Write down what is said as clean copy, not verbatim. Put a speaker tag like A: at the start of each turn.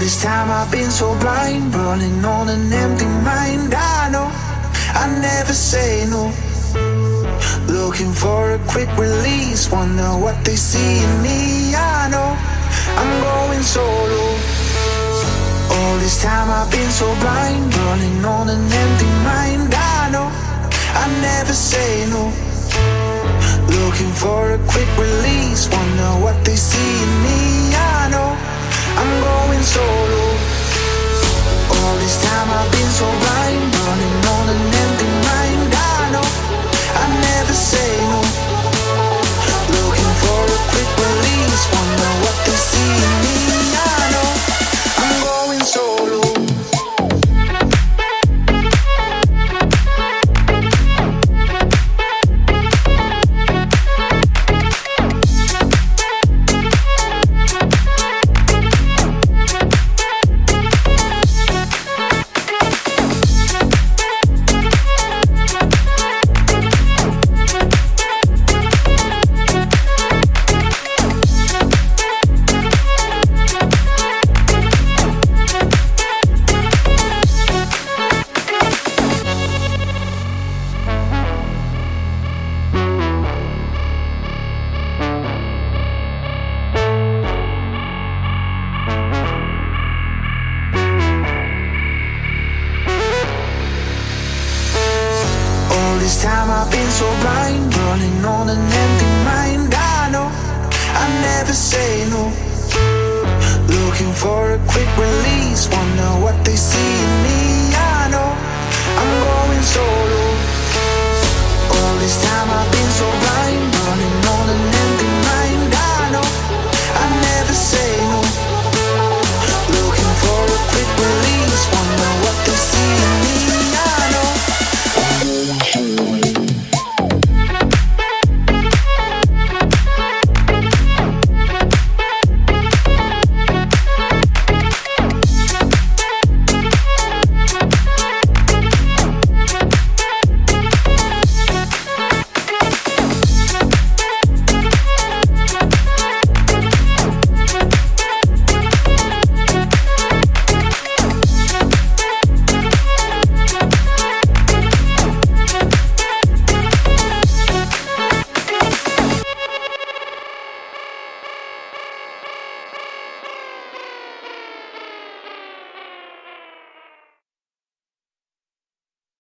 A: this time I've been so blind, running on an empty mind. I know I never say no, looking for a quick release, wonder what they see in me. I know I'm going solo. All this time I've been so blind, running on an empty mind. I know I never say no, looking for a quick release, wonder what they see in me. I know I'm going solo. All this time I've been so blind, running on an empty mind. I know I never say no, looking for a quick release, wonder what they see in me. I know I'm going solo. This time I've been so blind, running on an empty mind. I know I never say no, looking for a quick release, wonder what they see in me. I know I'm going solo. All this time I've been